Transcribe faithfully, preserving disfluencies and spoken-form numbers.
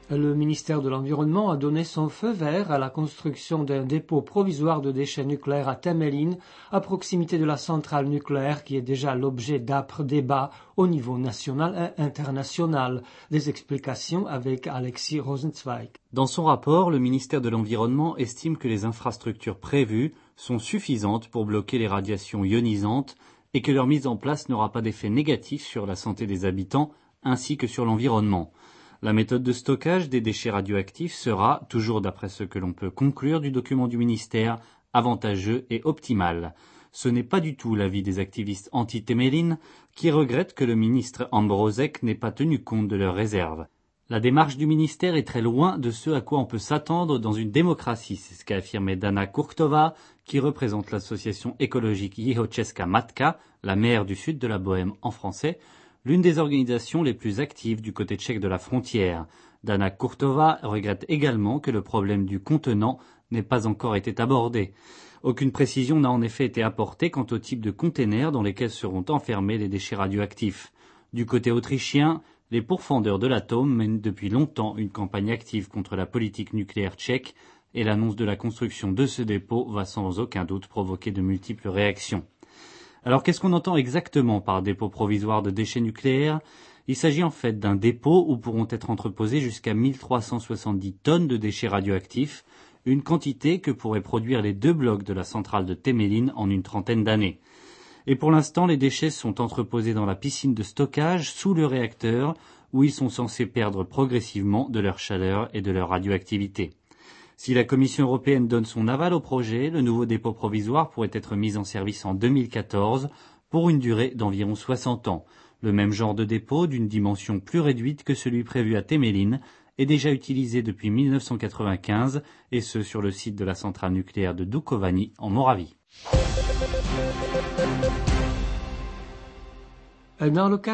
Le ministère de l'Environnement a donné son feu vert à la construction d'un dépôt provisoire de déchets nucléaires à Temelín, à proximité de la centrale nucléaire qui est déjà l'objet d'âpres débats au niveau national et international. Des explications avec Alexis Rosenzweig. Dans son rapport, le ministère de l'Environnement estime que les infrastructures prévues sont suffisantes pour bloquer les radiations ionisantes et que leur mise en place n'aura pas d'effet négatif sur la santé des habitants ainsi que sur l'environnement. La méthode de stockage des déchets radioactifs sera, toujours d'après ce que l'on peut conclure du document du ministère, avantageux et optimale. Ce n'est pas du tout l'avis des activistes anti-Temelín qui regrettent que le ministre Ambrósek n'ait pas tenu compte de leurs réserves. La démarche du ministère est très loin de ce à quoi on peut s'attendre dans une démocratie, c'est ce qu'a affirmé Dana Kurtová, qui représente l'association écologique Jihočeská matka, la mère du sud de la Bohême en français, l'une des organisations les plus actives du côté tchèque de la frontière. Dana Kurtová regrette également que le problème du contenant n'ait pas encore été abordé. Aucune précision n'a en effet été apportée quant au type de containers dans lesquels seront enfermés les déchets radioactifs. Du côté autrichien, les pourfendeurs de l'atome mènent depuis longtemps une campagne active contre la politique nucléaire tchèque et l'annonce de la construction de ce dépôt va sans aucun doute provoquer de multiples réactions. Alors qu'est-ce qu'on entend exactement par dépôt provisoire de déchets nucléaires ? Il s'agit en fait d'un dépôt où pourront être entreposés jusqu'à mille trois cent soixante-dix tonnes de déchets radioactifs, une quantité que pourraient produire les deux blocs de la centrale de Temelín en une trentaine d'années. Et pour l'instant, les déchets sont entreposés dans la piscine de stockage sous le réacteur où ils sont censés perdre progressivement de leur chaleur et de leur radioactivité. Si la Commission européenne donne son aval au projet, le nouveau dépôt provisoire pourrait être mis en service en deux mille quatorze pour une durée d'environ soixante ans. Le même genre de dépôt, d'une dimension plus réduite que celui prévu à Temelín, est déjà utilisé depuis mille neuf cent quatre-vingt-quinze, et ce sur le site de la centrale nucléaire de Dukovany en Moravie. Dans le